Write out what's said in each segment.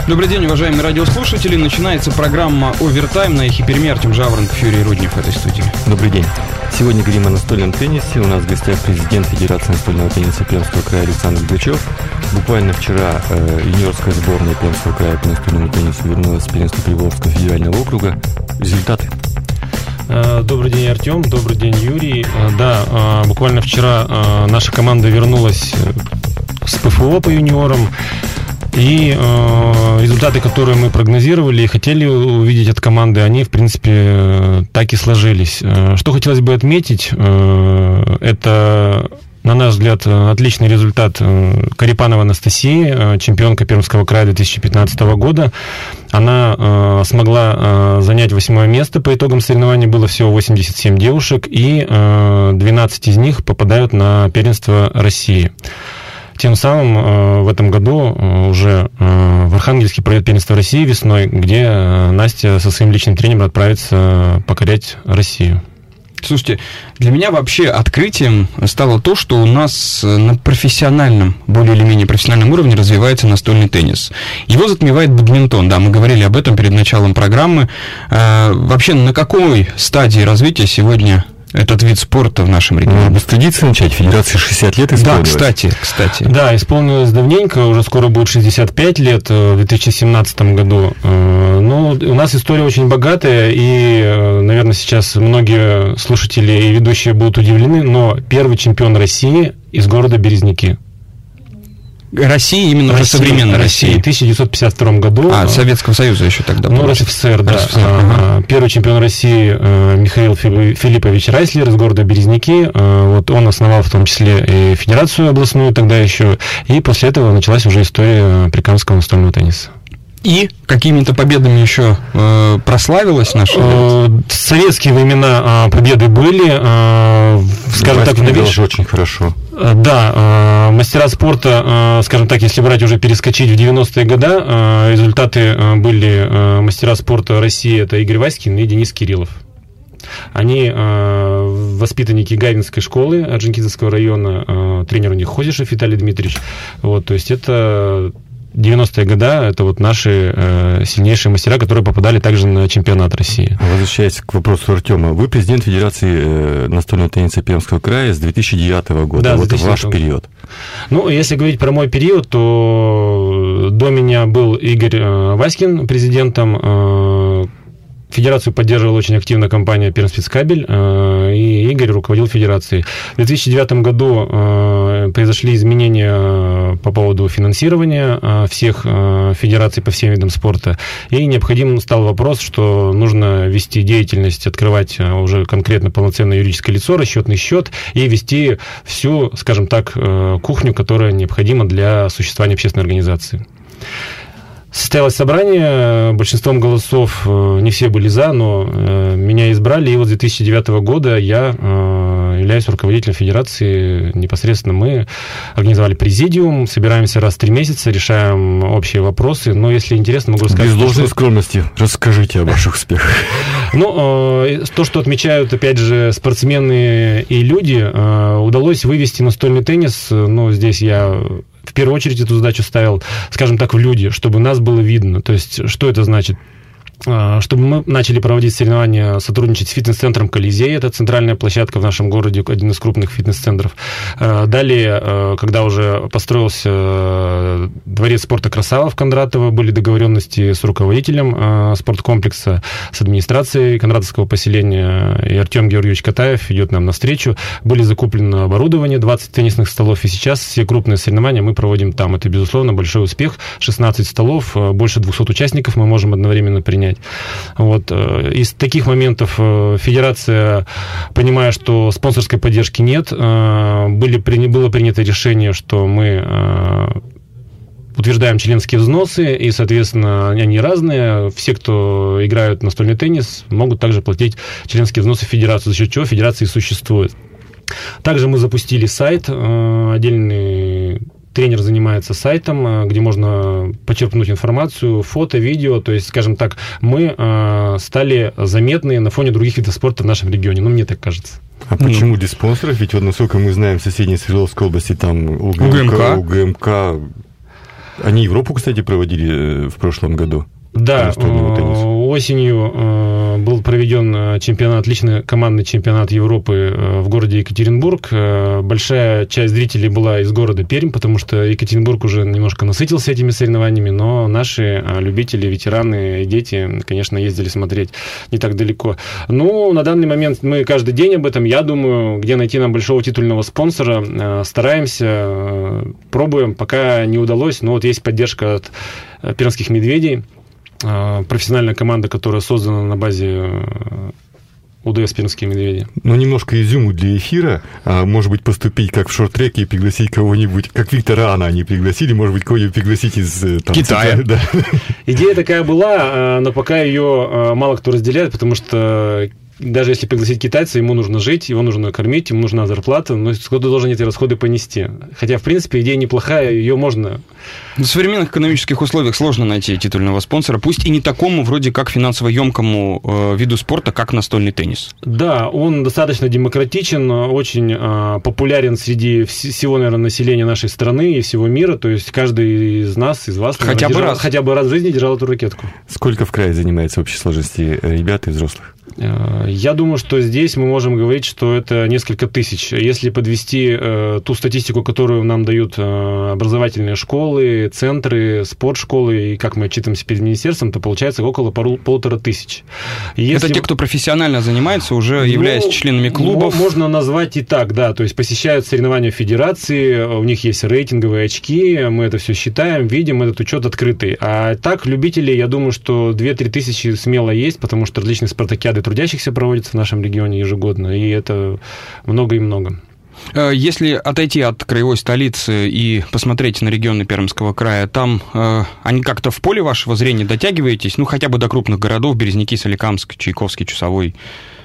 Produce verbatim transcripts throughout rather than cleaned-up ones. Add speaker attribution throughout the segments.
Speaker 1: Добрый день, уважаемые радиослушатели. Начинается программа «Овертайм» на Эхе Перми. Артем Жаворонков, Юрий Руднев в этой студии.
Speaker 2: Добрый день. Сегодня говорим о настольном теннисе. У нас в гостях президент Федерации настольного тенниса Пермского края Александр Грачев. Буквально вчера э, юниорская сборная Пермского края по настольному теннису вернулась с Пермского Приволжского федерального округа. Результаты?
Speaker 3: Добрый день, Артем. Добрый день, Юрий. Да, буквально вчера наша команда вернулась с ПФО по юниорам. И э, результаты, которые мы прогнозировали и хотели увидеть от команды, они, в принципе, так и сложились. Что хотелось бы отметить, э, это, на наш взгляд, отличный результат Карипанова Анастасии, чемпионка Пермского края две тысячи пятнадцатого года. Она э, смогла э, занять восьмое место. По итогам соревнований было всего восемьдесят семь девушек, и э, двенадцать из них попадают на первенство России. Тем самым э, в этом году э, уже э, в Архангельске пройдет первенство России весной, где э, Настя со своим личным тренером отправится покорять Россию.
Speaker 1: Слушайте, для меня вообще открытием стало то, что у нас на профессиональном, более или менее профессиональном уровне развивается настольный теннис. Его затмевает бадминтон, да, мы говорили об этом перед началом программы. Э, вообще, на какой стадии развития сегодня этот вид спорта в нашем регионе?
Speaker 2: Без традиции начать, Федерации шестьдесят лет исполнилось.
Speaker 1: Да, кстати, кстати.
Speaker 3: Да, исполнилось давненько, уже скоро будет шестьдесят пять лет, в две тысячи семнадцатом году. Ну, у нас история очень богатая, и, наверное, сейчас многие слушатели и ведущие будут удивлены, но первый чемпион России из города Березники.
Speaker 1: России, именно уже современной России.
Speaker 3: В тысяча девятьсот пятьдесят втором году.
Speaker 1: А, Советского Союза еще тогда.
Speaker 3: Ну, РСФСР, да. РСФСР, ага. Первый чемпион России Михаил Филиппович Райслер из города Березники. Вот он основал в том числе и Федерацию областную тогда еще. И после этого началась уже история прикамского настольного тенниса.
Speaker 1: И какими-то победами еще э, прославилась наша?
Speaker 3: Э, в советские времена э, победы были, э, скажем так, в новейшем.
Speaker 2: Очень хорошо.
Speaker 3: Э, да, э, мастера спорта, э, скажем так, если брать уже перескочить в девяностые годы, э, результаты э, были э, мастера спорта России, это Игорь Васькин и Денис Кириллов. Они э, воспитанники Гавинской школы Орджоникидзевского района, э, тренер у них Хозишев Виталий Дмитриевич. Вот, то есть это девяностые годы, это вот наши э, сильнейшие мастера, которые попадали также на чемпионат России.
Speaker 2: Возвращаясь к вопросу Артема, вы президент Федерации э, настольного тенниса Пермского края с две тысячи девятого года,
Speaker 3: да,
Speaker 2: вот ваш период.
Speaker 3: Ну, если говорить про мой период, то до меня был Игорь э, Васькин президентом. э, Федерацию поддерживала очень активно компания Пермспецкабель, э, и Игорь руководил федерацией. В две тысячи девятом году э, произошли изменения по поводу финансирования э, всех э, федераций по всем видам спорта, и необходим стал вопрос, что нужно вести деятельность, открывать уже конкретно полноценное юридическое лицо, расчетный счет, и вести всю, скажем так, э, кухню, которая необходима для существования общественной организации. Состоялось собрание, большинством голосов не все были за, но меня избрали, и вот с две тысячи девятого года я являюсь руководителем федерации. Непосредственно мы организовали президиум, собираемся раз в три месяца, решаем общие вопросы, но если интересно, могу сказать...
Speaker 2: Без должной скромности, расскажите о ваших успехах.
Speaker 3: Ну, то, что отмечают, опять же, спортсмены и люди, удалось вывести настольный теннис, ну, здесь я... В первую очередь эту задачу ставил, скажем так, в люди, чтобы нас было видно. То есть, что это значит? Чтобы мы начали проводить соревнования, сотрудничать с фитнес-центром «Колизей», это центральная площадка в нашем городе, один из крупных фитнес-центров. Далее, когда уже построился дворец спорта Красава в Кондратово, были договоренности с руководителем спорткомплекса, с администрацией Кондратовского поселения, и Артем Георгиевич Катаев идет нам навстречу. Были закуплены оборудование, двадцать теннисных столов, и сейчас все крупные соревнования мы проводим там. Это, безусловно, большой успех. шестнадцать столов, больше двухсот участников мы можем одновременно принять. Вот. Из таких моментов федерация, понимая, что спонсорской поддержки нет, были, было принято решение, что мы утверждаем членские взносы, и, соответственно, они разные. Все, кто играют в настольный теннис, могут также платить членские взносы в федерацию, за счет чего федерация и существует. Также мы запустили сайт, отдельный тренер занимается сайтом, где можно почерпнуть информацию, фото, видео. То есть, скажем так, мы э, стали заметны на фоне других видов спорта в нашем регионе. Ну, мне так кажется.
Speaker 2: А почему без спонсоров? Ведь вот, насколько мы знаем, в соседней Свердловской области там УГМК, УГМК Они Европу, кстати, проводили в прошлом году.
Speaker 3: Да, осенью был проведен чемпионат, отличный командный чемпионат Европы в городе Екатеринбург. Большая часть зрителей была из города Пермь, потому что Екатеринбург уже немножко насытился этими соревнованиями, но наши любители, ветераны и дети, конечно, ездили смотреть не так далеко. Ну, на данный момент мы каждый день об этом, я думаю, где найти нам большого титульного спонсора, стараемся, пробуем, пока не удалось, но вот есть поддержка от пермских медведей, профессиональная команда, которая создана на базе УДС «Пермские медведи».
Speaker 2: Ну, немножко изюму для эфира. А, может быть, поступить как в шорт-треке и пригласить кого-нибудь, как Виктора Ана они пригласили, может быть, кого-нибудь пригласить из там,
Speaker 1: Китая.
Speaker 2: Да.
Speaker 3: Идея такая была, но пока ее мало кто разделяет, потому что даже если пригласить китайца, ему нужно жить, его нужно кормить, ему нужна зарплата, но кто-то должен эти расходы понести. Хотя, в принципе, идея неплохая, ее можно...
Speaker 1: В современных экономических условиях сложно найти титульного спонсора, пусть и не такому, вроде как, финансово емкому э, виду спорта, как настольный теннис.
Speaker 3: Да, он достаточно демократичен, очень э, популярен среди всего, наверное, населения нашей страны и всего мира, то есть каждый из нас, из вас...
Speaker 1: Хотя бы
Speaker 3: держал,
Speaker 1: раз.
Speaker 3: Хотя бы раз в жизни держал эту ракетку.
Speaker 2: Сколько в крае занимается в общей сложности ребят и взрослых?
Speaker 3: Я думаю, что здесь мы можем говорить, что это несколько тысяч. Если подвести э, ту статистику, которую нам дают э, образовательные школы, центры, спортшколы, и как мы отчитываемся перед министерством, то получается около полу- полутора тысяч. Если...
Speaker 1: Это те, кто профессионально занимается, уже являясь ну, членами клубов?
Speaker 3: Можно назвать и так, да. То есть посещают соревнования федерации, у них есть рейтинговые очки, мы это все считаем, видим, этот учет открытый. А так, любителей, я думаю, что две-три тысячи смело есть, потому что различные спартакиады трудящихся проводятся в нашем регионе ежегодно, и это много и много.
Speaker 1: Если отойти от краевой столицы и посмотреть на регионы Пермского края, там э, они как-то в поле вашего зрения дотягиваетесь, ну, хотя бы до крупных городов, Березники, Соликамск, Чайковский, Чусовой?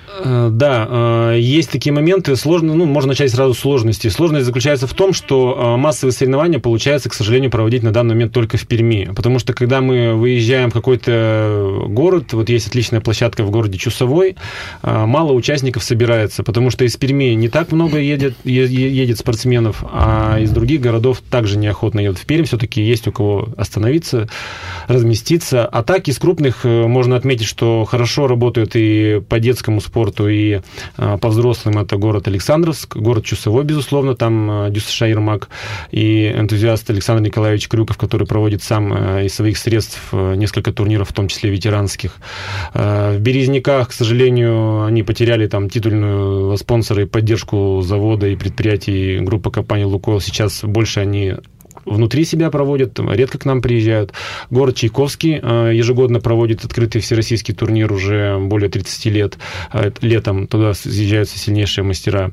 Speaker 3: Да, есть такие моменты, сложно, ну, можно начать сразу с сложности. Сложность заключается в том, что массовые соревнования получается, к сожалению, проводить на данный момент только в Перми, потому что когда мы выезжаем в какой-то город, вот есть отличная площадка в городе Чусовой, мало участников собирается, потому что из Перми не так много едет, едет спортсменов, а из других городов также неохотно едут в Пермь, все-таки есть у кого остановиться, разместиться. А так из крупных можно отметить, что хорошо работают и по детскому спорту, и а, по взрослым это город Александровск, город Чусовой, безусловно, там а, Дюсша Ермак и энтузиаст Александр Николаевич Крюков, который проводит сам а, из своих средств а, несколько турниров, в том числе ветеранских. А, в Березниках, к сожалению, они потеряли там титульную спонсора и поддержку завода и предприятий группы компании «Лукойл». Сейчас больше они внутри себя проводят, редко к нам приезжают. Город Чайковский ежегодно проводит открытый всероссийский турнир уже более тридцать лет. Летом туда съезжаются сильнейшие мастера.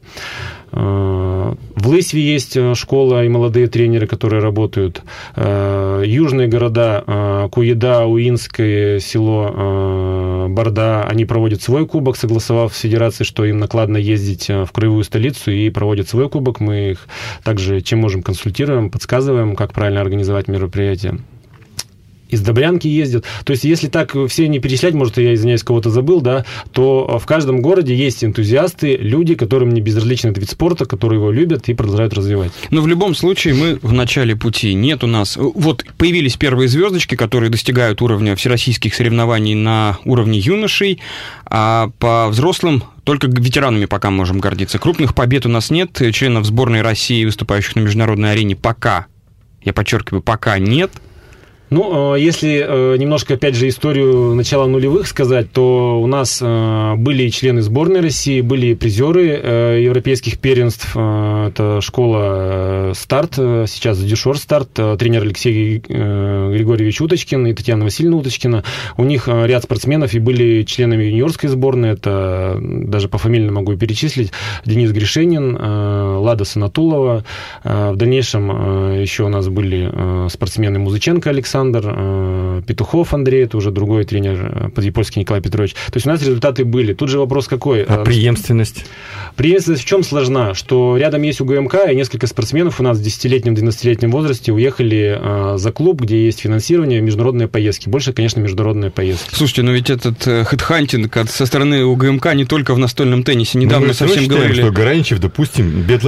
Speaker 3: В Лысьве есть школа и молодые тренеры, которые работают. Южные города, Куеда, Уинское, село Борда, они проводят свой кубок, согласовав с федерацией, что им накладно ездить в краевую столицу, и проводят свой кубок. Мы их также, чем можем, консультируем, подсказываем, как правильно организовать мероприятие. Из Добрянки ездят. То есть, если так все не перечислять, может, я, извиняюсь, кого-то забыл, да, то в каждом городе есть энтузиасты, люди, которым не безразличен этот вид спорта, которые его любят и продолжают развивать.
Speaker 1: Но в любом случае мы в начале пути. Нет у нас... Вот появились первые звездочки, которые достигают уровня всероссийских соревнований на уровне юношей, а по взрослым только ветеранами пока можем гордиться. Крупных побед у нас нет, членов сборной России, выступающих на международной арене, пока, я подчеркиваю, пока нет.
Speaker 3: Ну, если немножко, опять же, историю начала нулевых сказать, то у нас были члены сборной России, были призеры европейских первенств. Это школа «Старт», сейчас «Дюшор Старт», тренер Алексей Григорьевич Уточкин и Татьяна Васильевна Уточкина. У них ряд спортсменов и были членами юниорской сборной. Это даже пофамильно могу перечислить. Денис Гришенин, Лада Санатулова. В дальнейшем еще у нас были спортсмены Музыченко Александр, Петухов Андрей, это уже другой тренер, подъепольский Николай Петрович. То есть у нас результаты были. Тут же вопрос какой?
Speaker 2: А преемственность?
Speaker 3: Преемственность в чем сложна? Что рядом есть УГМК, и несколько спортсменов у нас в десятилетнем-двенадцатилетнем возрасте уехали за клуб, где есть финансирование, международные поездки. Больше, конечно, международные поездки.
Speaker 1: Слушайте, но ведь этот хедхантинг со стороны УГМК не только в настольном теннисе. Недавно
Speaker 2: Мы
Speaker 1: совсем
Speaker 2: считаем,
Speaker 1: говорили...
Speaker 2: что Гараничев, допустим, биатлонист.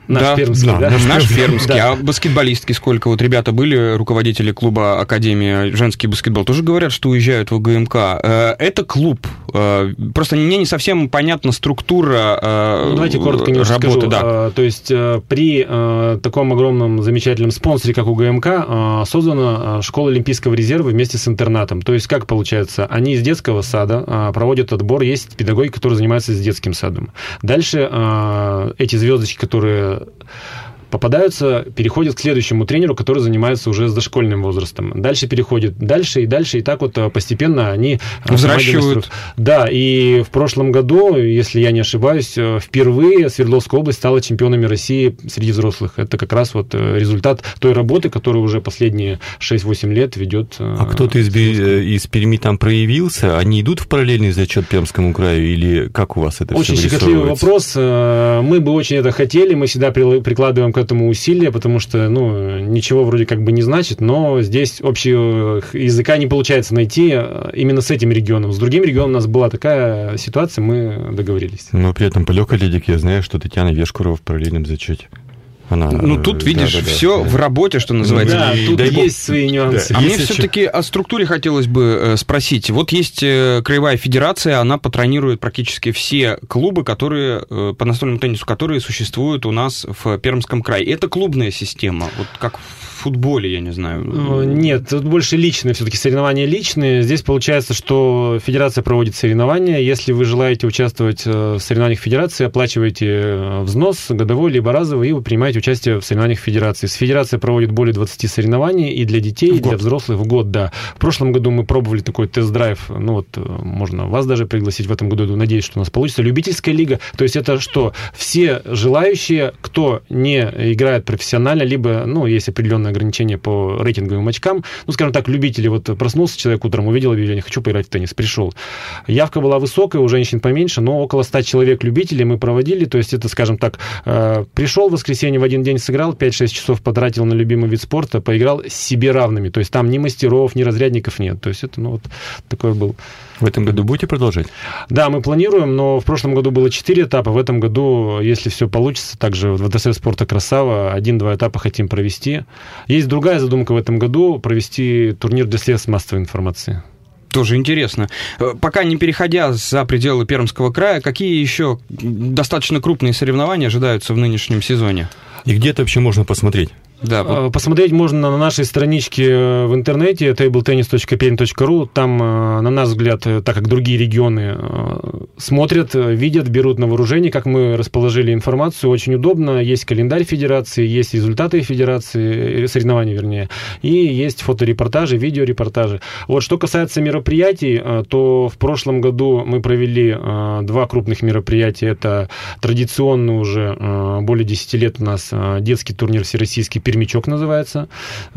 Speaker 3: Наш
Speaker 1: да,
Speaker 3: пермский,
Speaker 1: да?
Speaker 3: да?
Speaker 1: Наш, наш пермский.
Speaker 3: Да.
Speaker 1: А баскетболистки сколько? Вот ребята были, руководители клуба Академия, женский баскетбол, тоже говорят, что уезжают в УГМК. Это клуб. Просто мне не совсем понятна структура
Speaker 3: ну, давайте коротко немножко
Speaker 1: работы.
Speaker 3: Скажу.
Speaker 1: Да.
Speaker 3: То есть при таком огромном замечательном спонсоре, как УГМК, создана школа Олимпийского резерва вместе с интернатом. То есть как получается? Они из детского сада проводят отбор, есть педагоги, которые занимаются с детским садом. Дальше эти звездочки, которые попадаются, переходят к следующему тренеру, который занимается уже с дошкольным возрастом. Дальше переходит дальше и дальше, и так вот постепенно они
Speaker 1: взращивают.
Speaker 3: Да, и в прошлом году, если я не ошибаюсь, впервые Свердловская область стала чемпионами России среди взрослых. Это как раз вот результат той работы, которую уже последние шесть-восемь лет ведет.
Speaker 2: А кто-то из, из Перми там проявился? Они идут в параллельный зачет Пермскому краю или как у вас это
Speaker 3: очень
Speaker 2: все
Speaker 3: щекотливый вопрос. Мы бы очень это хотели, мы всегда прикладываем к этому усилия, потому что, ну, ничего вроде как бы не значит, но здесь общего языка не получается найти именно с этим регионом. С другим регионом у нас была такая ситуация, мы договорились.
Speaker 2: Но при этом по легкой атлетике я знаю, что Татьяна Вешкурова в параллельном зачете. Она,
Speaker 1: ну, тут, видишь,
Speaker 2: да, да,
Speaker 1: все
Speaker 2: да.
Speaker 1: в работе, что называется.
Speaker 3: Да,
Speaker 1: и,
Speaker 3: тут
Speaker 1: дай
Speaker 3: есть
Speaker 1: бог.
Speaker 3: свои нюансы.
Speaker 1: Да. А
Speaker 3: есть
Speaker 1: мне все-таки о структуре хотелось бы спросить. Вот есть Краевая федерация, она патронирует практически все клубы, которые по настольному теннису, которые существуют у нас в Пермском крае. Это клубная система, вот как в футболе, я не знаю.
Speaker 3: Нет, тут больше личные, все-таки соревнования личные. Здесь получается, что федерация проводит соревнования. Если вы желаете участвовать в соревнованиях федерации, оплачиваете взнос годовой либо разовый, и вы принимаете участие в соревнованиях федерации. Федерация проводит более двадцати соревнований и для детей, и для взрослых в год, да. В прошлом году мы пробовали такой тест-драйв, ну вот можно вас даже пригласить в этом году, надеюсь, что у нас получится. Любительская лига, то есть это что? Все желающие, кто не играет профессионально, либо, ну, есть определенные ограничения по рейтинговым очкам, ну, скажем так, любители, вот проснулся человек утром, увидел объявление, хочу поиграть в теннис, пришел. Явка была высокая, у женщин поменьше, но около ста человек любителей мы проводили, то есть это, скажем так, пришел в воскресенье в один день, сыграл, пять-шесть часов потратил на любимый вид спорта, поиграл с себе равными, то есть там ни мастеров, ни разрядников нет, то есть это, ну, вот такой был.
Speaker 2: В этом году будете продолжать?
Speaker 3: Да, мы планируем, но в прошлом году было четыре этапа, в этом году, если все получится, также в ВТС спорта «Красава» один-два этапа хотим провести. Есть другая задумка в этом году, провести турнир для средств массовой информации.
Speaker 1: Тоже интересно. Пока не переходя за пределы Пермского края, какие еще достаточно крупные соревнования ожидаются в нынешнем сезоне?
Speaker 2: И где это вообще можно посмотреть?
Speaker 1: Да, вот.
Speaker 3: Посмотреть можно на нашей страничке в интернете тейбл теннис точка пермь точка ру. Там, на наш взгляд, так как другие регионы смотрят, видят, берут на вооружение, как мы расположили информацию. Очень удобно. Есть календарь федерации, есть результаты федерации, соревнований, вернее, и есть фоторепортажи, видеорепортажи. Вот что касается мероприятий, то в прошлом году мы провели два крупных мероприятия. Это традиционно уже более десяти лет у нас детский турнир всероссийский «Пермячок» называется,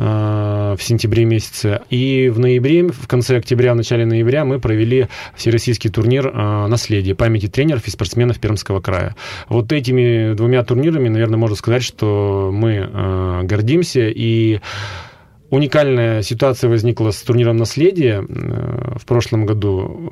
Speaker 3: в сентябре месяце. И в ноябре, в конце октября, в начале ноября мы провели всероссийский турнир «Наследие» памяти тренеров и спортсменов Пермского края. Вот этими двумя турнирами, наверное, можно сказать, что мы гордимся. И уникальная ситуация возникла с турниром «Наследие» в прошлом году.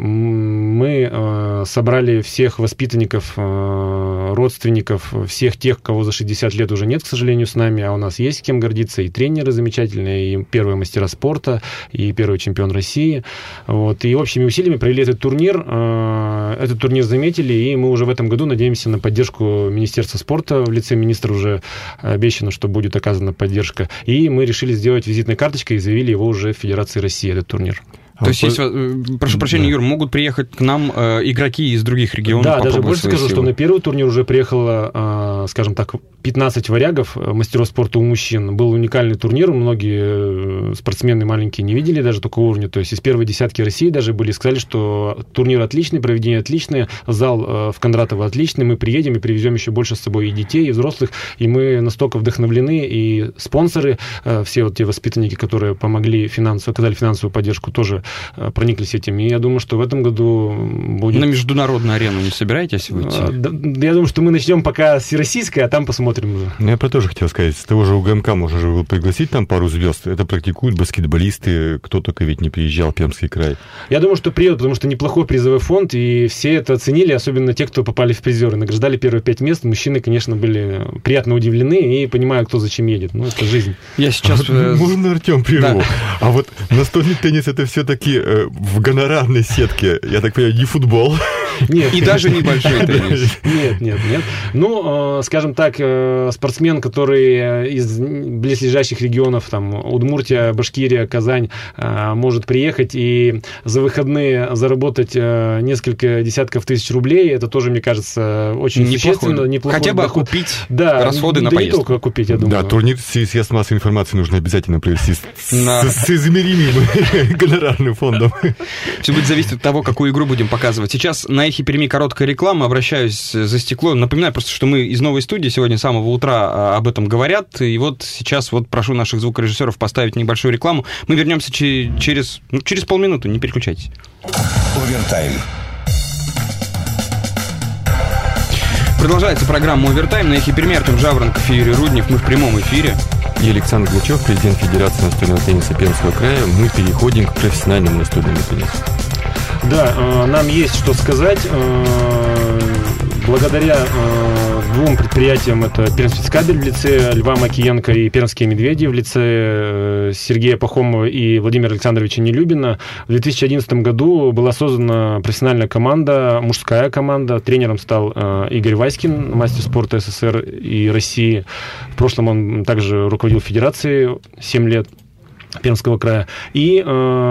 Speaker 3: Мы собрали всех воспитанников, родственников, всех тех, кого за шестьдесят лет уже нет, к сожалению, с нами, а у нас есть кем гордиться, и тренеры замечательные, и первые мастера спорта, и первый чемпион России. Вот. И общими усилиями провели этот турнир. Этот турнир заметили, и мы уже в этом году надеемся на поддержку Министерства спорта. В лице министра уже обещано, что будет оказана поддержка. И мы решили сделать визитной карточкой и заявили его уже в Федерации России, этот турнир.
Speaker 1: То а есть, есть, прошу прощения, да. Юр, могут приехать к нам э, игроки из других регионов?
Speaker 3: Да, даже больше скажу, силы. Что на первый турнир уже приехало, э, скажем так, пятнадцать варягов, мастеров спорта у мужчин. Был уникальный турнир, многие спортсмены маленькие не видели даже такого уровня. То есть из первой десятки России даже были, сказали, что турнир отличный, проведение отличное, зал э, в Кондратово отличный, мы приедем и привезем еще больше с собой и детей, и взрослых, и мы настолько вдохновлены, и спонсоры, э, все вот те воспитанники, которые помогли финансово, оказали финансовую поддержку, тоже прониклись этим. И я думаю, что в этом году будет...
Speaker 1: На международную арену не собираетесь выйти?
Speaker 3: Я думаю, что мы начнем пока с всероссийской, а там посмотрим уже.
Speaker 2: Ну, я про то же хотел сказать. С того же УГМК можно же пригласить там пару звезд. Это практикуют баскетболисты. Кто только ведь не приезжал в Пермский край.
Speaker 3: Я думаю, что приедут, потому что неплохой призовой фонд, и все это оценили, особенно те, кто попали в призеры. Награждали первые пять мест. Мужчины, конечно, были приятно удивлены и понимают, кто зачем едет. Ну, это жизнь.
Speaker 1: Я сейчас...
Speaker 2: Можно, Артем, прерву? Да. А вот настольный теннис — это все-таки в гонорарной сетке, я так понимаю, не футбол.
Speaker 3: Нет.
Speaker 1: И даже небольшой теннис.
Speaker 3: Нет, нет, нет. Ну, скажем так, спортсмен, который из близлежащих регионов, там, Удмуртия, Башкирия, Казань, может приехать и за выходные заработать несколько десятков тысяч рублей, это тоже, мне кажется, очень существенно. Неплохой
Speaker 1: Хотя бы
Speaker 3: доход.
Speaker 1: окупить
Speaker 3: да,
Speaker 1: расходы
Speaker 3: да
Speaker 1: на
Speaker 3: не
Speaker 1: поездку.
Speaker 3: Не только окупить, я думаю.
Speaker 2: Да, турнир съезд массовой информации нужно обязательно провести с,
Speaker 1: на...
Speaker 2: с, с измеримым гонорарным фондом.
Speaker 1: Все будет зависеть от того, какую игру будем показывать. Сейчас на Эхе Перми короткая реклама, обращаюсь за стекло. Напоминаю просто, что мы из новой студии сегодня с самого утра об этом говорят. И вот сейчас вот прошу наших звукорежиссеров поставить небольшую рекламу. Мы вернемся через, ну, через полминуты, не переключайтесь.
Speaker 4: Овертайм.
Speaker 1: Продолжается программа «Овертайм». На Эхе Перми Артем Жаворонков и Юрий Руднев. Мы в прямом эфире.
Speaker 2: И Александр Глачев, президент Федерации настольного тенниса Пермского края. Мы переходим к профессиональному настольному теннису.
Speaker 3: Да, нам есть что сказать. Благодаря двум предприятиям, это Пермспецкабель в лице Льва Макиенко и Пермские медведи в лице Сергея Пахомова и Владимира Александровича Нелюбина, в две тысячи одиннадцатом году была создана профессиональная команда, мужская команда. Тренером стал Игорь Васькин, мастер спорта СССР и России. В прошлом он также руководил федерацией семь лет Пермского края. И э,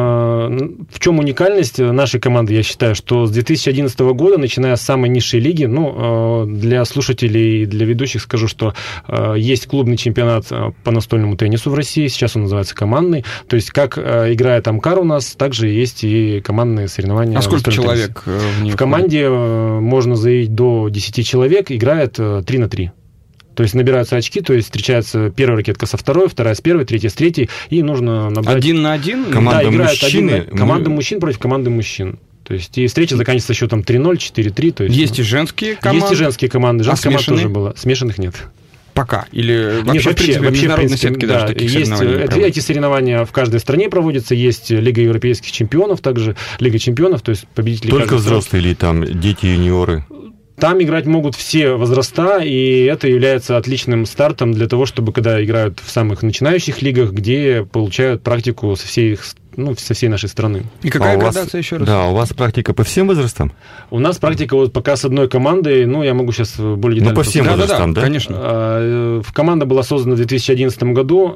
Speaker 3: в чем уникальность нашей команды, я считаю, что с две тысячи одиннадцатого года, начиная с самой низшей лиги, ну, э, для слушателей и для ведущих скажу, что э, есть клубный чемпионат по настольному теннису в России, сейчас он называется командный, то есть как э, играет Амкар у нас, также есть и командные соревнования.
Speaker 1: А сколько человек
Speaker 3: в, в команде э, можно заявить до десяти человек, играет э, три на три. То есть набираются очки, то есть встречается первая ракетка со второй, вторая с первой, третья с третьей, и нужно набрать...
Speaker 1: Один на один?
Speaker 2: Команда
Speaker 3: да, играют
Speaker 2: мужчины...
Speaker 3: Один на... Команда мужчин против команды мужчин. То есть и встреча заканчивается счетом три ноль, четыре три. То есть,
Speaker 1: есть
Speaker 3: ну,
Speaker 1: и женские команды?
Speaker 3: Есть и женские команды. Женская
Speaker 1: а
Speaker 3: команда тоже была. Смешанных нет.
Speaker 1: Пока? Или вообще,
Speaker 3: нет, вообще,
Speaker 1: в принципе,
Speaker 3: вообще,
Speaker 1: международной
Speaker 3: в принципе,
Speaker 1: сетке
Speaker 3: да,
Speaker 1: даже таких
Speaker 3: есть,
Speaker 1: соревнований
Speaker 3: это, эти соревнования в каждой стране проводятся. Есть Лига европейских чемпионов, также Лига чемпионов, то есть победители...
Speaker 2: Только взрослые или там дети, юниоры?
Speaker 3: Там играть могут все возраста, и это является отличным стартом для того, чтобы, когда играют в самых начинающих лигах, где получают практику со всей их ну, со всей нашей страны.
Speaker 1: И какая
Speaker 2: а
Speaker 1: градация
Speaker 2: вас,
Speaker 1: еще раз?
Speaker 2: Да, у вас практика по всем возрастам?
Speaker 3: У нас практика вот пока с одной командой, ну, я могу сейчас более детально...
Speaker 2: Ну, по всем
Speaker 3: сказать.
Speaker 2: возрастам,
Speaker 1: да?
Speaker 2: да?
Speaker 1: Конечно.
Speaker 3: Команда была создана в две тысячи одиннадцатом году,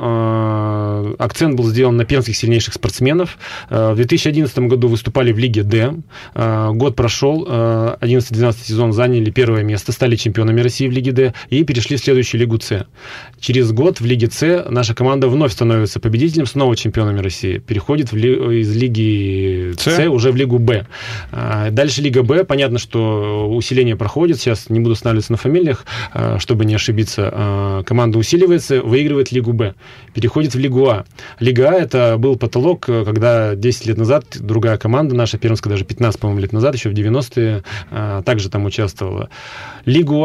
Speaker 3: акцент был сделан на пермских сильнейших спортсменов. В две тысячи одиннадцатом году выступали в Лиге Д, год прошел, одиннадцатый-двенадцатый сезон заняли первое место, стали чемпионами России в Лиге Д и перешли в следующую Лигу С. Через год в Лиге С наша команда вновь становится победителем, снова чемпионами России, переходит в ли, из Лиги С, С уже в Лигу Б. Дальше Лига Б, понятно, что усиление проходит, сейчас не буду останавливаться на фамилиях, чтобы не ошибиться. Команда усиливается, выигрывает Лигу Б, переходит в Лигу А. Лига А — это был потолок, когда десять лет назад другая команда, наша пермская, даже пятнадцать, по-моему, лет назад, еще в девяностые, также там участвовала. Лигу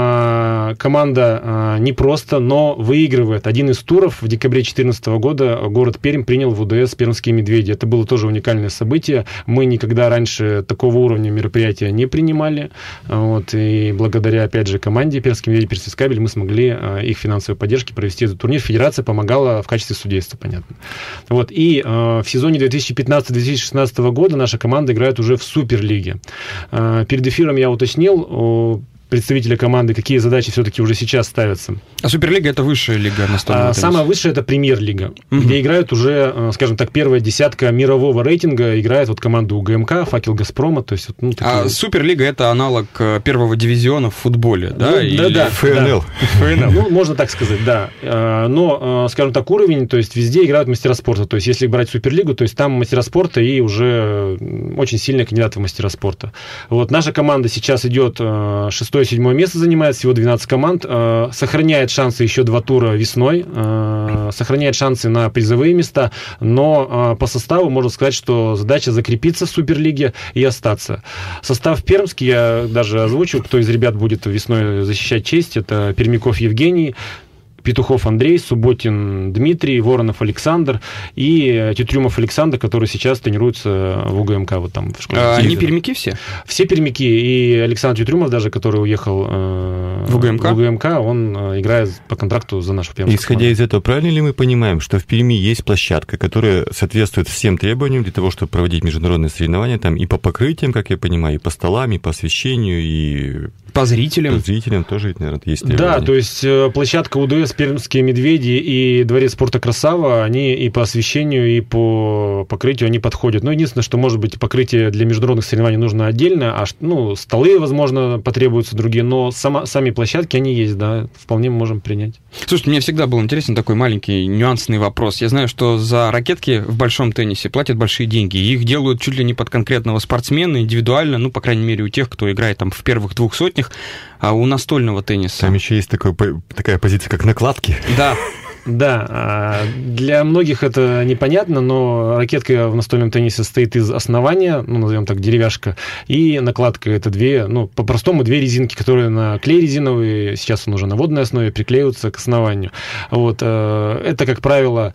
Speaker 3: А команда не просто, но выигрывает. Один из туров в декабре две тысячи четырнадцатого года город Пермь принял в УДС «Пермские медведи». Это было тоже уникальное событие. Мы никогда раньше такого уровня мероприятия не принимали. Вот, и благодаря, опять же, команде «Пермские медведи», «Пермспецкабель» мы смогли их финансовой поддержки провести этот турнир. Федерация помогала в качестве судейства, понятно. Вот, и э, в сезоне две тысячи пятнадцатого — две тысячи шестнадцатого года наша команда играет уже в Суперлиге. Э, перед эфиром я уточнил о представителя команды, какие задачи все-таки уже сейчас ставятся.
Speaker 1: А Суперлига — это высшая лига настольного тенниса?
Speaker 3: Самая высшая — это Премьер-лига, угу. где играют уже, скажем так, первая десятка мирового рейтинга, играет вот команда УГМК, Факел Газпрома. То есть, ну, такие...
Speaker 1: А Суперлига — это аналог первого дивизиона в футболе, да?
Speaker 3: Ну,
Speaker 1: Или...
Speaker 3: Да, да.
Speaker 2: ФНЛ.
Speaker 3: Да. Ну, можно так сказать, да. Но, скажем так, уровень, то есть везде играют мастера спорта. То есть если брать Суперлигу, то есть там мастера спорта и уже очень сильные кандидаты в мастера спорта. Вот наша команда сейчас идет шестой шестое-седьмое место занимает, всего двенадцать команд, сохраняет шансы еще два тура весной, сохраняет шансы на призовые места, но по составу можно сказать, что задача закрепиться в Суперлиге и остаться. Состав пермский я даже озвучил, кто из ребят будет весной защищать честь. Это Пермяков Евгений, Петухов Андрей, Субботин Дмитрий, Воронов Александр и Тютрюмов Александр, который сейчас тренируется в УГМК. Вот там, в школе.
Speaker 1: А они пермяки все?
Speaker 3: Все пермяки. И Александр Тютрюмов даже, который уехал э,
Speaker 1: в УГМК,
Speaker 3: в УГМК, он э, играет по контракту за нашу пермскую
Speaker 2: Исходя команду. Из этого, правильно ли мы понимаем, что в Перми есть площадка, которая соответствует всем требованиям для того, чтобы проводить международные соревнования, там и по покрытиям, как я понимаю, и по столам, и по освещению, и...
Speaker 1: По зрителям.
Speaker 2: По зрителям тоже, наверное, есть требования.
Speaker 3: Да, то есть площадка УДС, Пермские медведи и Дворец спорта Красава, они и по освещению, и по покрытию они подходят. Но единственное, что, может быть, покрытие для международных соревнований нужно отдельно, а ну, столы, возможно, потребуются другие, но сама, сами площадки, они есть, да, вполне мы можем принять.
Speaker 1: Слушайте, мне всегда был интересен такой маленький нюансный вопрос. Я знаю, что за ракетки в большом теннисе платят большие деньги, и их делают чуть ли не под конкретного спортсмена, индивидуально, ну, по крайней мере, у тех, кто играет там в первых двух сотнях. А у настольного тенниса...
Speaker 2: Там еще есть такой, такая позиция, как накладки.
Speaker 3: Да. Да, для многих это непонятно, но ракетка в настольном теннисе состоит из основания, ну, назовем так, деревяшка, и накладка. Это две, ну, по-простому, две резинки, которые на клей резиновый, сейчас он уже на водной основе, приклеиваются к основанию. Вот. Это, как правило,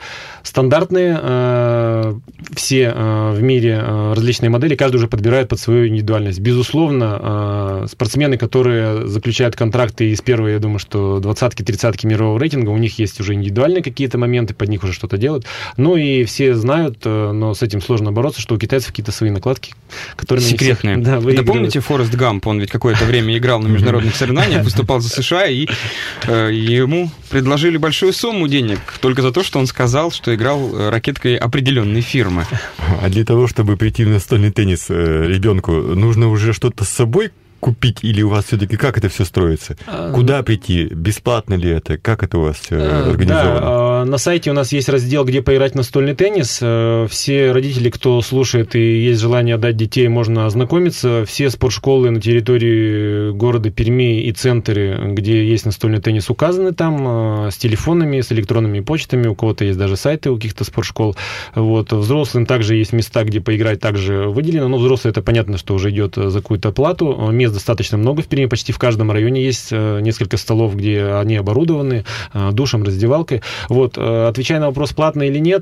Speaker 3: стандартные, все в мире различные модели, каждый уже подбирает под свою индивидуальность. Безусловно, спортсмены, которые заключают контракты из первой, я думаю, что двадцатки-тридцатки мирового рейтинга, у них есть уже индивидуальность, индивидуальные какие-то моменты, под них уже что-то делают. Ну и все знают, но с этим сложно бороться, что у китайцев какие-то свои накладки, которые...
Speaker 1: Секретные.
Speaker 3: Всех, да,
Speaker 1: вы помните Форест Гамп? Он ведь какое-то время играл на международных соревнованиях, выступал за США, и э, ему предложили большую сумму денег только за то, что он сказал, что играл ракеткой определенной фирмы.
Speaker 2: А для того, чтобы прийти в настольный теннис э, ребенку, нужно уже что-то с собой купить, или у вас все-таки как это все строится? Куда прийти? Бесплатно ли это? Как это у вас все организовано?
Speaker 3: Да, на сайте у нас есть раздел, где поиграть в настольный теннис. Все родители, кто слушает и есть желание отдать детей, можно ознакомиться. Все спортшколы на территории города Перми и центры, где есть настольный теннис, указаны там с телефонами, с электронными почтами. У кого-то есть даже сайты у каких-то спортшкол. Вот. Взрослым также есть места, где поиграть, также выделено. Но взрослые, это понятно, что уже идет за какую-то плату. Мест достаточно много в Перми, почти в каждом районе есть несколько столов, где они оборудованы душем, раздевалкой. Вот, отвечая на вопрос, платно или нет,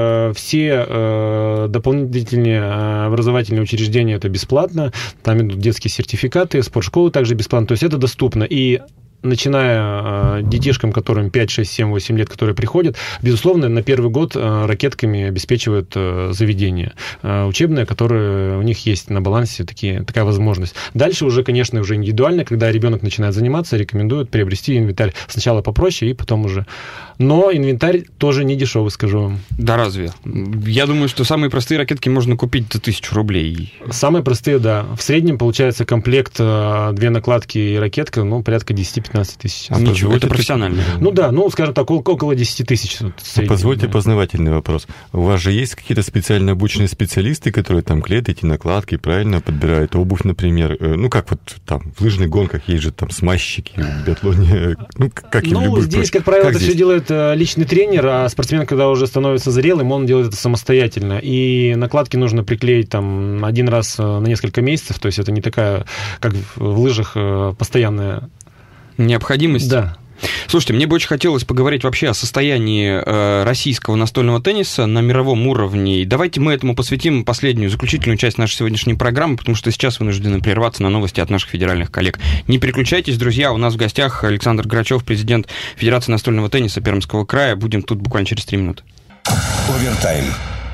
Speaker 3: все дополнительные образовательные учреждения это бесплатно, там идут детские сертификаты, спортшколы также бесплатно, то есть это доступно. И начиная э, детишкам, которым пять, шесть, семь, восемь лет, которые приходят, безусловно, на первый год э, ракетками обеспечивают э, заведение э, учебное, которое у них есть на балансе, такие, такая возможность. Дальше уже, конечно, уже индивидуально, когда ребенок начинает заниматься, рекомендуют приобрести инвентарь сначала попроще, и потом уже. Но инвентарь тоже не дешевый, скажу вам.
Speaker 1: Да разве? Я думаю, что самые простые ракетки можно купить за тысячу рублей.
Speaker 3: Самые простые, да. В среднем получается комплект э, две накладки и ракетка, ну, порядка десять-пятнадцать тысяч.
Speaker 1: А ничего, это профессионально.
Speaker 3: Ну да, ну, скажем так, около десять тысяч. Вот,
Speaker 2: среднем, позвольте да. познавательный вопрос. У вас же есть какие-то специально обученные специалисты, которые там клеят эти накладки, правильно подбирают обувь, например? Ну, как вот там в лыжных гонках есть же там смазчики, в биатлоне, ну, как и
Speaker 3: ну,
Speaker 2: в любых...
Speaker 3: здесь, как правило, как это здесь? Все делает личный тренер, а спортсмен, когда уже становится зрелым, он делает это самостоятельно. И накладки нужно приклеить там один раз на несколько месяцев, то есть это не такая, как в лыжах, постоянная...
Speaker 1: Необходимость?
Speaker 3: Да.
Speaker 1: Слушайте, мне бы очень хотелось поговорить вообще о состоянии э, российского настольного тенниса на мировом уровне. И давайте мы этому посвятим последнюю, заключительную часть нашей сегодняшней программы, потому что сейчас вынуждены прерваться на новости от наших федеральных коллег. Не переключайтесь, друзья, у нас в гостях Александр Грачев, президент Федерации настольного тенниса Пермского края. Будем тут буквально через три минуты.
Speaker 4: Овертайм.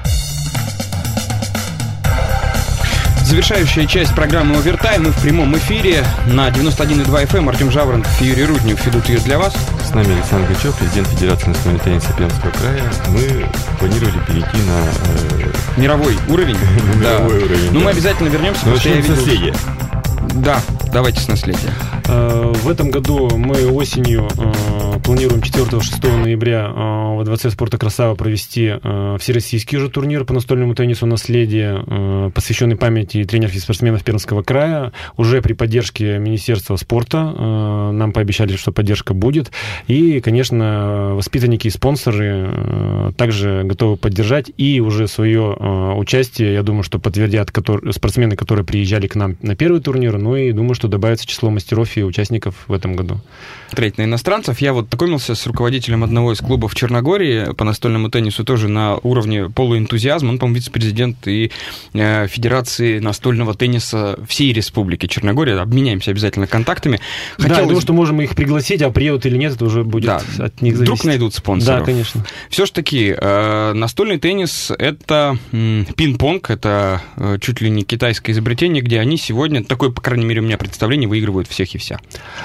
Speaker 1: Завершающая часть программы «Овертайм». Мы в прямом эфире на девяносто один и два эф эм. Артем Жаворонков и Юрий Руднев ведут ее для вас.
Speaker 2: С нами Александр Грачев, президент Федерации настольного тенниса Пермского края. Мы планировали перейти на... Э...
Speaker 1: Мировой уровень.
Speaker 2: Да. Мировой уровень,
Speaker 1: Ну,
Speaker 2: да.
Speaker 1: мы обязательно вернемся.
Speaker 2: Начнем с наследия.
Speaker 1: Да, давайте с наследия.
Speaker 3: В этом году мы осенью планируем четвёртого-шестого ноября во Дворце спорта «Красава» провести всероссийский же турнир по настольному теннису «Наследие», посвященный памяти тренеров и спортсменов Пермского края. Уже при поддержке Министерства спорта. Нам пообещали, что поддержка будет. И, конечно, воспитанники и спонсоры также готовы поддержать. И уже свое участие, я думаю, что подтвердят спортсмены, которые приезжали к нам на первый турнир. Ну и думаю, что добавится число мастеров и участников в этом году.
Speaker 1: Треть на иностранцев. Я вот знакомился с руководителем одного из клубов в Черногории по настольному теннису, тоже на уровне полуэнтузиазма. Он, по-моему, вице-президент и э, Федерации настольного тенниса всей Республики Черногория. Обменяемся обязательно контактами.
Speaker 3: Хотелось... Да, я думаю, что можем их пригласить, а приедут или нет, это уже будет да. от них зависеть.
Speaker 1: Вдруг найдут спонсоров.
Speaker 3: Да, конечно.
Speaker 1: Все ж таки, э, настольный теннис — это э, пинг-понг, это э, чуть ли не китайское изобретение, где они сегодня, такое, по крайней мере, у меня представление, выигрывают всех и вся.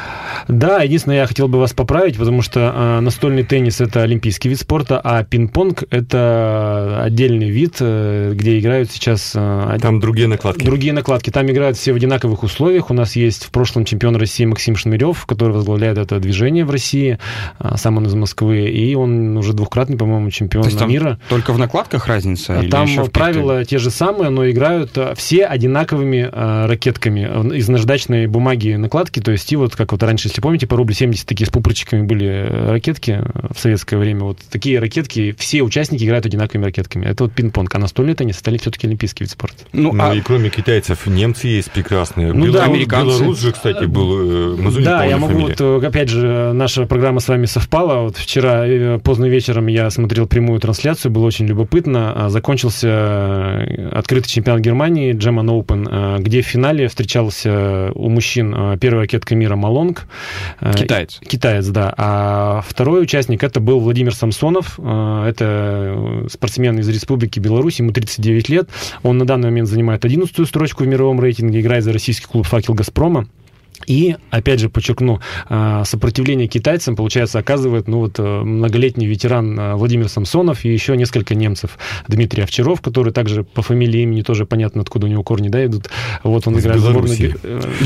Speaker 3: Да, единственное, я хотел бы вас поправить, потому что э, настольный теннис — это олимпийский вид спорта, а пинг-понг — это отдельный вид, э, где играют сейчас... Э,
Speaker 2: Там другие накладки.
Speaker 3: Другие накладки. Там играют все в одинаковых условиях. У нас есть в прошлом чемпион России Максим Шнырев, который возглавляет это движение в России, э, сам он из Москвы, и он уже двухкратный, по-моему, чемпион мира.
Speaker 1: Только в накладках разница? Или
Speaker 3: там
Speaker 1: еще
Speaker 3: правила те же самые, но играют все одинаковыми э, ракетками из наждачной бумаги накладки, то есть и вот как вот раньше, если помните, по рубль семьдесят такие с пупырчиками были ракетки в советское время. Вот такие ракетки, все участники играют одинаковыми ракетками. Это вот пинг-понг. А настольный теннис — это все-таки олимпийский вид спорта.
Speaker 2: Ну, ну а... и кроме китайцев, немцы есть прекрасные.
Speaker 3: Ну,
Speaker 2: Белорус,
Speaker 3: да,
Speaker 1: американцы.
Speaker 2: Белорус же, кстати, был... Мазунин,
Speaker 3: да, я могу,
Speaker 2: фамилия.
Speaker 3: вот, опять же, наша программа с вами совпала. Вот вчера поздно вечером я смотрел прямую трансляцию, было очень любопытно. Закончился открытый чемпионат Германии, German Open, где в финале встречался у мужчин первая ракетка мира Малонг.
Speaker 1: Китаец.
Speaker 3: Китаец, да. А второй участник — это был Владимир Самсонов. Это спортсмен из Республики Беларусь, ему тридцать девять лет. Он на данный момент занимает одиннадцатую строчку в мировом рейтинге, играет за российский клуб «Факел Газпрома». И, опять же, подчеркну, сопротивление китайцам, получается, оказывает ну, вот, многолетний ветеран Владимир Самсонов и еще несколько немцев. Дмитрий Овчаров, который также по фамилии и имени тоже понятно, откуда у него корни, да, идут. Вот он играет в сборную.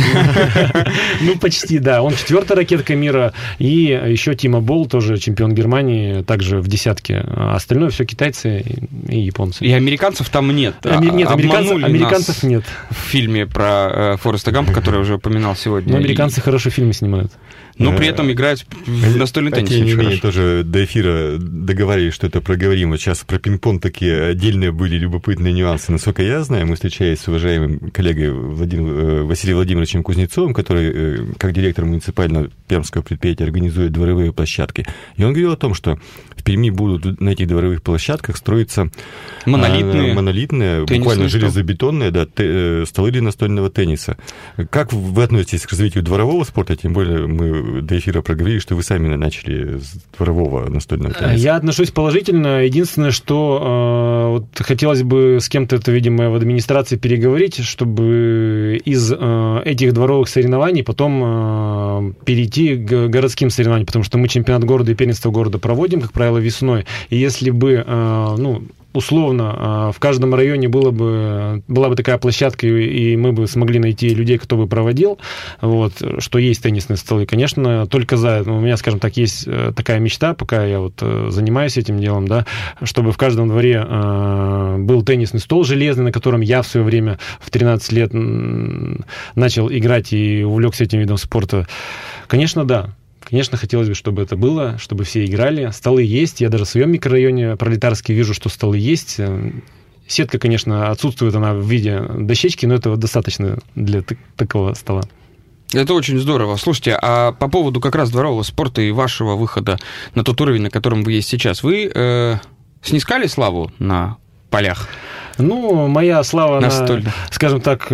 Speaker 3: Ну, почти, да. Он четвертая ракетка мира. И еще Тима Болл, тоже чемпион Германии, также в десятке. А остальное все китайцы и японцы.
Speaker 1: И американцев там нет.
Speaker 3: Нет, американцев нет.
Speaker 1: В фильме про Фореста Гампа, который уже упоминал сегодня.
Speaker 3: Но американцы и... хорошо фильмы снимают.
Speaker 1: Но при этом играют в настольный теннис.
Speaker 2: Тем не менее, тоже до эфира договорились, что это проговорим. Вот сейчас про пинг-понг такие отдельные были любопытные нюансы. Насколько я знаю, мы встречались с уважаемым коллегой Владимир, Василием Владимировичем Кузнецовым, который, как директор муниципального пермского предприятия, организует дворовые площадки. И он говорил о том, что в Перми будут на этих дворовых площадках строиться
Speaker 1: монолитные,
Speaker 2: а, монолитные буквально железобетонные да, те, столы для настольного тенниса. Как вы относитесь к развитию дворового спорта? Тем более мы до эфира проговорили, что вы сами начали с дворового настольного тенниса.
Speaker 3: Я отношусь положительно. Единственное, что э, вот хотелось бы с кем-то это, видимо, в администрации переговорить, чтобы из э, этих дворовых соревнований потом э, перейти к городским соревнованиям, потому что мы чемпионат города и первенство города проводим, как правило, весной. И если бы, э, ну, условно, в каждом районе было бы, была бы такая площадка, и мы бы смогли найти людей, кто бы проводил, вот, что есть теннисные столы, конечно, только за. У меня, скажем так, есть такая мечта, пока я вот занимаюсь этим делом, да, чтобы в каждом дворе был теннисный стол железный, на котором я в свое время в тринадцать лет начал играть и увлекся этим видом спорта. Конечно, да. Конечно, хотелось бы, чтобы это было, чтобы все играли. Столы есть. Я даже в своем микрорайоне пролетарский вижу, что столы есть. Сетка, конечно, отсутствует она в виде дощечки, но этого достаточно для т- такого стола.
Speaker 1: Это очень здорово. Слушайте, а по поводу как раз дворового спорта и вашего выхода на тот уровень, на котором вы есть сейчас, вы э, снискали славу на полях?
Speaker 3: Ну, моя слава, она, скажем так,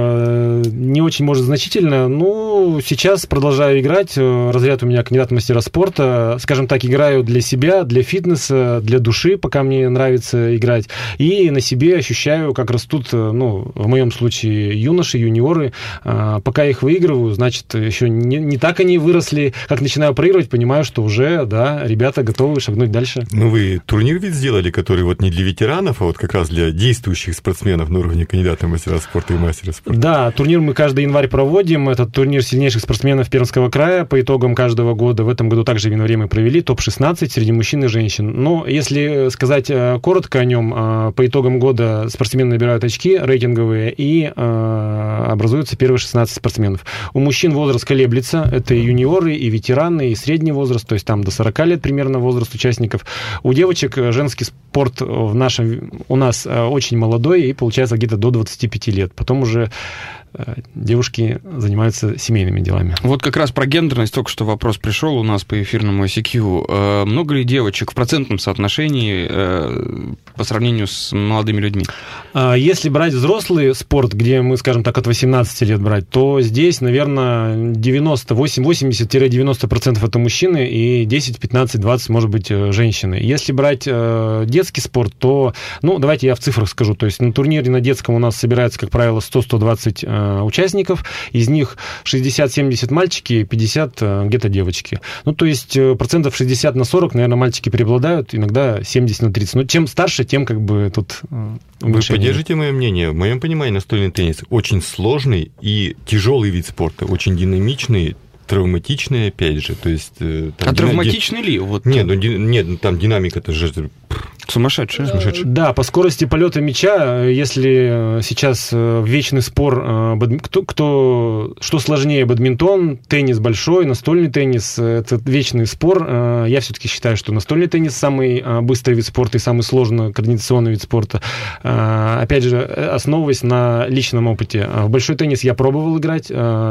Speaker 3: не очень, может, значительная. Ну, сейчас продолжаю играть. Разряд у меня кандидат в мастера спорта. Скажем так, играю для себя, для фитнеса, для души, пока мне нравится играть. И на себе ощущаю, как растут, ну, в моем случае, юноши, юниоры. Пока их выигрываю, значит, еще не, не так они выросли. Как начинаю проигрывать, понимаю, что уже, да, ребята готовы шагнуть дальше.
Speaker 2: Ну, вы турнир ведь сделали, который вот не для ветеранов, а вот как раз для детей. действующих спортсменов на уровне кандидата в мастера спорта и мастера спорта.
Speaker 3: Да, турнир мы каждый январь проводим. Это турнир сильнейших спортсменов Пермского края по итогам каждого года. В этом году также в январе мы провели топ шестнадцать среди мужчин и женщин. Но если сказать коротко о нем, по итогам года спортсмены набирают очки рейтинговые и образуются первые шестнадцать спортсменов. У мужчин возраст колеблется. Это и юниоры, и ветераны, и средний возраст, то есть там до сорока лет примерно возраст участников. У девочек женский спорт в нашем, у нас очень молодой, и получается где-то до двадцати пяти лет. Потом уже девушки занимаются семейными делами.
Speaker 1: Вот как раз про гендерность только что вопрос пришел у нас по эфирному ай си кью. Много ли девочек в процентном соотношении по сравнению с молодыми людьми?
Speaker 3: Если брать взрослый спорт, где мы, скажем так, от восемнадцати лет брать, то здесь, наверное, девяносто восемь восемьдесят-девяносто процентов это мужчины и десять, пятнадцать, двадцать, может быть, женщины. Если брать детский спорт, то, ну, давайте я в цифрах скажу. То есть на турнире на детском у нас собирается, как правило, сто - сто двадцать участников, из них шестьдесят-семьдесят мальчики, пятьдесят где-то девочки. Ну, то есть процентов шестьдесят на сорок, наверное, мальчики преобладают, иногда семьдесят на тридцать. Но чем старше, тем как бы тут
Speaker 2: Вы поддержите мое мнение? В моем понимании настольный теннис очень сложный и тяжелый вид спорта, очень динамичный, травматичный, опять же. То есть, там
Speaker 1: а дина... травматичный ли? Вот...
Speaker 2: Нет, ну, ди... Нет, там динамика-то же...
Speaker 1: Сумасшедшая. Сумасшедшая.
Speaker 3: Да, по скорости полета мяча, если сейчас вечный спор, кто, кто, что сложнее, бадминтон, теннис большой, настольный теннис, это вечный спор. Я все-таки считаю, что настольный теннис самый быстрый вид спорта и самый сложный координационный вид спорта. Опять же, основываясь на личном опыте. В большой теннис я пробовал играть,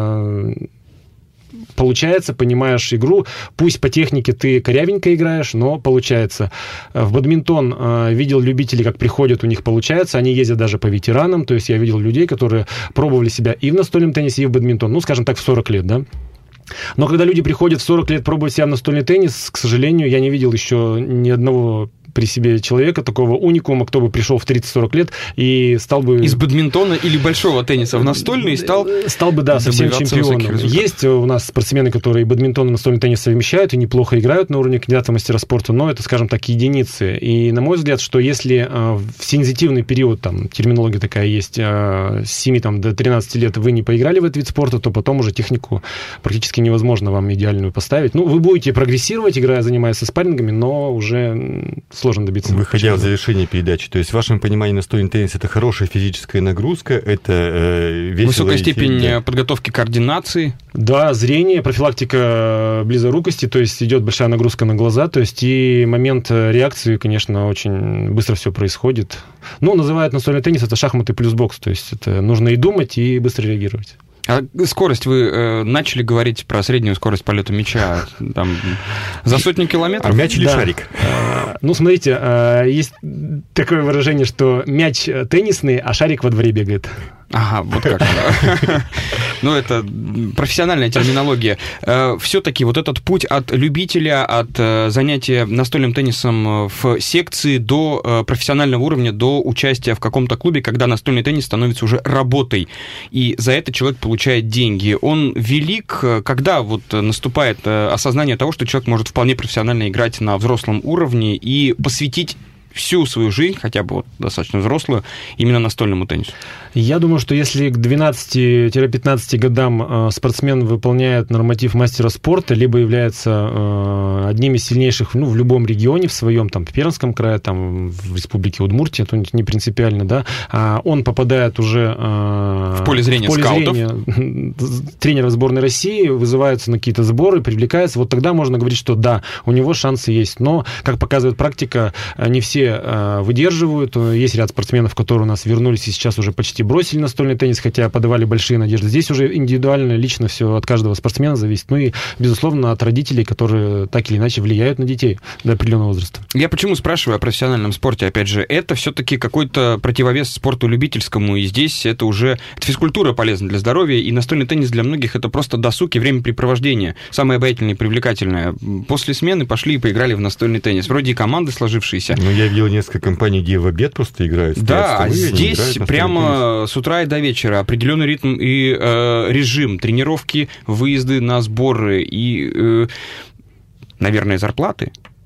Speaker 3: получается, понимаешь игру, пусть по технике ты корявенько играешь, но получается. В бадминтон э, видел любителей, как приходят, у них получается, они ездят даже по ветеранам, то есть я видел людей, которые пробовали себя и в настольном теннисе, и в бадминтон, ну, скажем так, в сорок лет, да. Но когда люди приходят в сорок лет пробовать себя в настольный теннис, к сожалению, я не видел еще ни одного при себе человека, такого уникума, кто бы пришел в тридцать-сорок лет и стал бы...
Speaker 1: Из бадминтона или большого тенниса в настольный и стал...
Speaker 3: Стал бы, да, совсем чемпионом. Есть у нас спортсмены, которые бадминтон и настольный теннис совмещают и неплохо играют на уровне кандидата мастера спорта, но это, скажем так, единицы. И, на мой взгляд, что если в сензитивный период, там, терминология такая есть, с семи там, до тринадцати лет вы не поиграли в этот вид спорта, то потом уже технику практически невозможно вам идеальную поставить. Ну, вы будете прогрессировать, играя, занимаясь со спаррингами, но уже... сложно добиться.
Speaker 2: Выходя в завершение передачи, то есть в вашем понимании настольный теннис это хорошая физическая нагрузка, это э, весело.
Speaker 1: Высокая степень
Speaker 2: да.
Speaker 1: подготовки координации.
Speaker 3: Да, зрение, профилактика близорукости, то есть идет большая нагрузка на глаза, то есть и момент реакции, конечно, очень быстро все происходит. Ну, называют настольный теннис это шахматы плюс бокс, то есть это нужно и думать, и быстро реагировать.
Speaker 1: А скорость, вы э, начали говорить про среднюю скорость полета мяча там, за сотню километров?
Speaker 2: А мяч или
Speaker 3: да.
Speaker 2: шарик?
Speaker 3: А, ну, смотрите, а, есть такое выражение, что мяч теннисный, а шарик во дворе бегает.
Speaker 1: Ага, вот как. Ну, это профессиональная терминология. Все-таки вот этот путь от любителя, от занятия настольным теннисом в секции до профессионального уровня, до участия в каком-то клубе, когда настольный теннис становится уже работой, и за это человек получает деньги. Он велик, когда вот наступает осознание того, что человек может вполне профессионально играть на взрослом уровне и посвятить всю свою жизнь, хотя бы вот достаточно взрослую, именно настольному теннису?
Speaker 3: Я думаю, что если к двенадцати-пятнадцати годам спортсмен выполняет норматив мастера спорта, либо является одним из сильнейших ну, в любом регионе, в своем, там, в Пермском крае, там, в республике Удмуртия, то не принципиально, да, он попадает уже
Speaker 1: в поле зрения
Speaker 3: в поле
Speaker 1: скаутов,
Speaker 3: зрения тренера сборной России, вызываются на какие-то сборы, привлекается, вот тогда можно говорить, что да, у него шансы есть, но, как показывает практика, не все выдерживают. Есть ряд спортсменов, которые у нас вернулись и сейчас уже почти бросили настольный теннис, хотя подавали большие надежды. Здесь уже индивидуально, лично все от каждого спортсмена зависит. Ну и, безусловно, от родителей, которые так или иначе влияют на детей до определенного возраста.
Speaker 1: Я почему спрашиваю о профессиональном спорте? Опять же, это все-таки какой-то противовес спорту любительскому, и здесь это уже это физкультура полезна для здоровья, и настольный теннис для многих это просто досуг и времяпрепровождение. Самое обаятельное и привлекательное. После смены пошли и поиграли в настольный теннис. Вроде и команды сложившиеся.
Speaker 2: Ну, я видел несколько компаний, где в обед просто играют.
Speaker 1: Да, а здесь прямо с утра и до вечера определенный ритм и э, режим, тренировки, выезды на сборы и, э, наверное, зарплаты.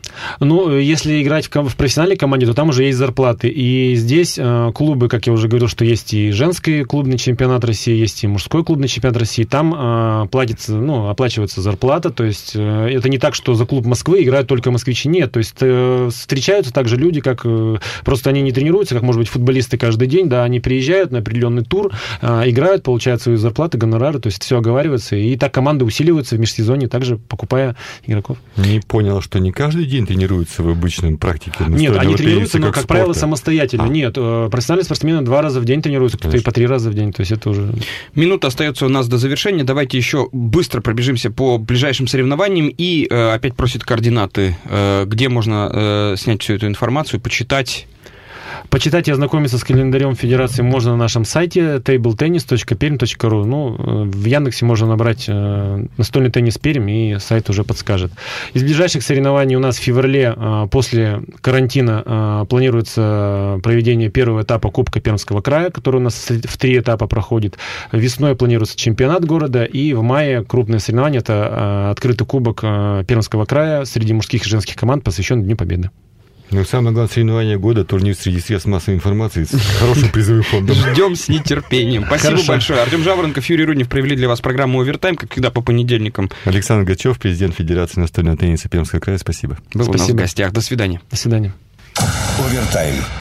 Speaker 3: Ну, если играть в, в профессиональной команде, то там уже есть зарплаты. И здесь э, клубы, как я уже говорил, что есть и женский клубный чемпионат России, есть и мужской клубный чемпионат России. Там э, платится, ну, оплачивается зарплата. То есть э, это не так, что за клуб Москвы играют только москвичи. Нет. То есть э, встречаются также люди, как э, просто они не тренируются, как, может быть, футболисты каждый день. Да, они приезжают на определенный тур, э, играют, получают свои зарплаты, гонорары. То есть все оговаривается. И так команды усиливаются в межсезонье, также покупая игроков.
Speaker 2: Не понял, что не каждый день тренируются в обычной практике?
Speaker 3: Нет, они тренируются, но, как, как правило,
Speaker 2: спорта.
Speaker 3: самостоятельно. А. Нет, профессиональные спортсмены два раза в день тренируются, кто-то и по три раза в день. То есть это уже...
Speaker 1: Минута остается у нас до завершения. Давайте еще быстро пробежимся по ближайшим соревнованиям. И э, опять просят координаты, э, где можно э, снять всю эту информацию, почитать...
Speaker 3: Почитать и ознакомиться с календарем Федерации можно на нашем сайте тейбл теннис точка пермь точка ру. Ну, в Яндексе можно набрать э, настольный теннис Пермь, и сайт уже подскажет. Из ближайших соревнований у нас в феврале э, после карантина э, планируется проведение первого этапа Кубка Пермского края, который у нас в три этапа проходит. Весной планируется чемпионат города, и в мае крупное соревнование – это э, открытый кубок э, Пермского края среди мужских и женских команд, посвященный Дню Победы.
Speaker 2: Ну, самое главное соревнование года, турнир среди средств массовой информации с хорошим призовым фондом.
Speaker 1: Ждем с нетерпением. Спасибо Хорошо. большое. Артем Жаворонков, Юрий Руднев провели для вас программу «Овертайм», как всегда, по понедельникам.
Speaker 2: Александр Гачев, президент Федерации настольного тенниса Пермского края. Спасибо.
Speaker 1: Был Спасибо. у нас в гостях. До свидания.
Speaker 3: До свидания.
Speaker 4: Овертайм.